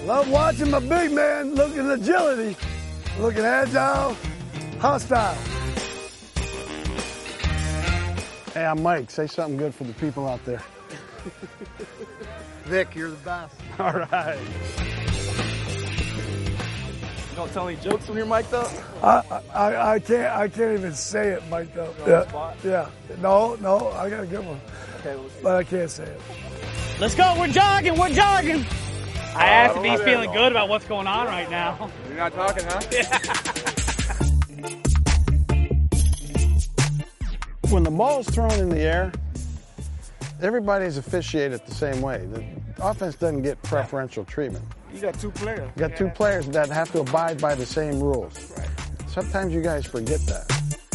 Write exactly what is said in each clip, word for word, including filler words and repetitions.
Love watching my big man looking agility, looking agile, hostile. Hey, I'm Mike. Say something good for the people out there. Vic, you're the best. All right. You don't tell any jokes when you're mic'd up? I, I, I can't I can't even say it mic'd up. Yeah, yeah. No, no, I got a good one. Okay, well, But I can't say it. Let's go. We're jogging. We're jogging. I asked if he's feeling good about what's going on right now. you're not talking, huh? When the ball's thrown in the air, everybody's officiated the same way. The offense doesn't get preferential treatment. You got two players. You got two players that have to abide by the same rules. Right. Sometimes you guys forget that.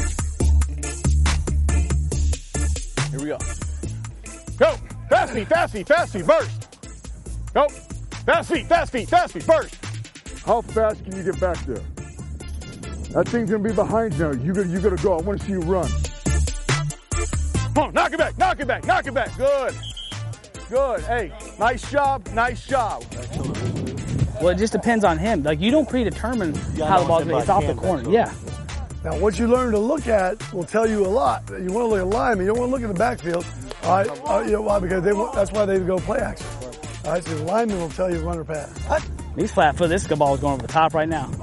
Here we go. Go! Fast feet, fast feet, fast feet, burst! Go! Fast feet, fast feet, fast feet, burst! How fast can you get back there? That thing's gonna be behind you now. You gotta, you gotta go. I wanna see you run. Come on, knock it back, knock it back, knock it back. Good. Good. Hey, nice job, nice job. Well, it just depends on him. Like, you don't predetermine how the ball's going to hit off the corner. Yeah. Now, what you learn to look at will tell you a lot. You want to look at linemen. You don't want to look at the backfield. All right, uh, you know why? Because they want, that's why they go play action. All right, so the lineman will tell you run or pass. He's flat foot. This ball is going over the top right now.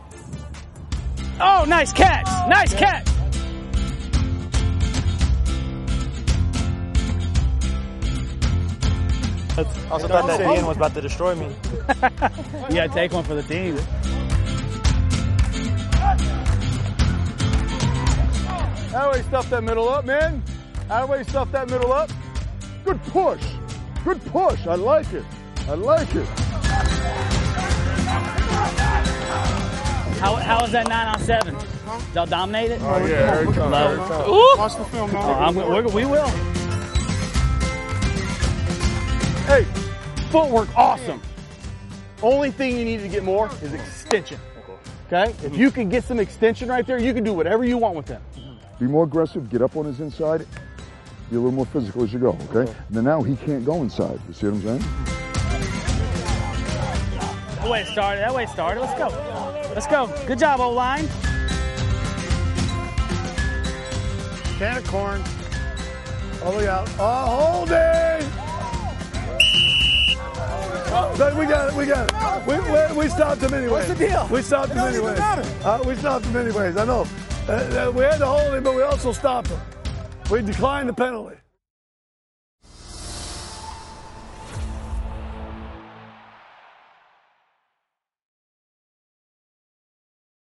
Oh, nice catch. Nice catch. I also thought that Ian was about to destroy me. You got to take one for the team. That way, stuff that middle up, man. That way, stuff that middle up. Good push. Good push. I like it. I like it. How, how is that nine on seven? Y'all dominate it? Oh, yeah, every time. Love Every it. time. Ooh. Watch the film, man. Oh, I'm, we're, we will. Hey, footwork, awesome. Only thing you need to get more is extension. Okay? If you can get some extension right there, you can do whatever you want with him. Be more aggressive. Get up on his inside. Be a little more physical as you go, okay? And then now he can't go inside. You see what I'm saying? That way it started. That way it started. Let's go. Let's go. Good job, O-line. Can of corn. Oh, look out. Oh, holding! But we got it, we got it. We, we, we stopped him anyways. What's the deal? We stopped him anyways. Uh, we stopped him anyways, I know. Uh, uh, we had to hold him, but we also stopped him. We declined the penalty.